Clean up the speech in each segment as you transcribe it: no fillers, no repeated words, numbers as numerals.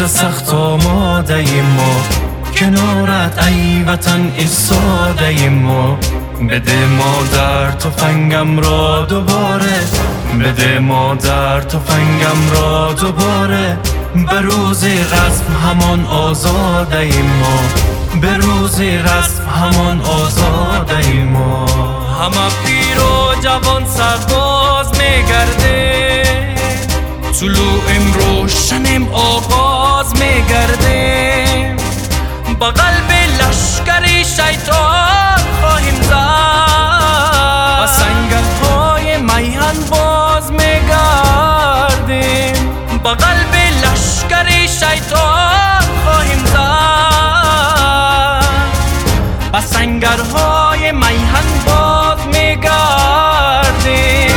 سخت آماده ایم ما، کنارت ای وطن ایستاده ایم ما. بده مادر تفنگم را دوباره، بده مادر تفنگم را دوباره. به روز رسم همان آزاده ایم ما، به روز رسم همان آزاده ایم ما. همه پیر و جوان سرباز میگرده، طلوعیم روشنیم آغاز میگرده. با قلب لشکری شیطان خواهیم زد، و سنگرهای میهن باز میگردیم. با قلب لشکری شیطان خواهیم زد، و سنگرهای میهن باز میگردیم.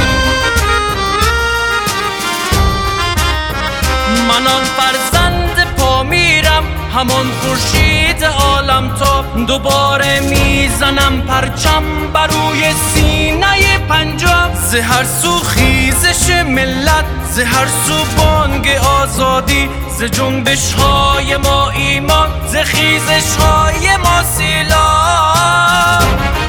من آن فرزند پا میرم، همان خورشید عالم تا. دوباره میزنم پرچم بر روی سینه پنجاب. ز هر سو خیزش ملت، ز هر سو بانگ آزادی. ز جنبش های ما ایمان، ز خیزش های ما سیلاب.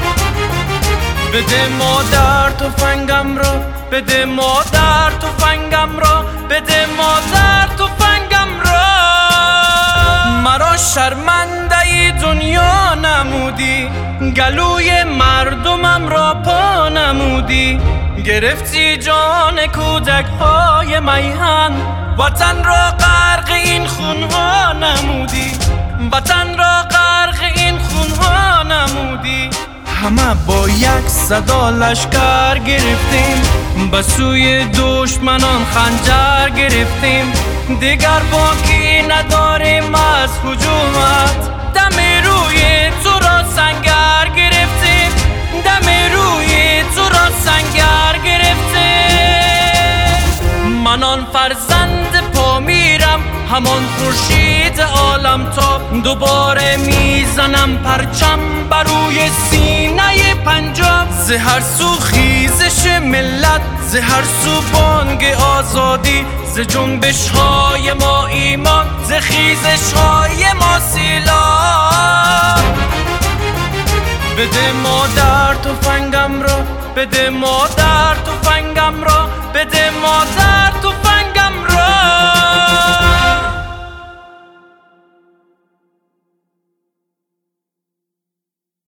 بده مادر تفنگم را، بده مادر تفنگم را، بده مادر تفنگم را. مرا شرمنده ای دنیا نمودی، گلوی مردمم را پا نمودی. گرفتی جان کودک های میهن، وطن را غرق این خونها نمودی، وطن را غرق این خونها نمودی. همه با یک صدا لشکر گرفتیم، به سوی دشمنان خنجر گرفتیم. دیگر باکی نداریم از هجومت، دم روی تو را سنگر گرفتیم، دم روی تو را سنگر گرفتیم. من آن فرزند پا میرم، همان خورشید عالم تا. دوباره میزنم پرچم بر روی سینه پنجاب. ز هر سو خیزش ملت، ز هر سو بانگ آزادی. ز جنبش های ما ایمان، ز خیزش های ما سیلاب. بده مادر تفنگم را، بده مادر تفنگم را، بده مادر تفنگم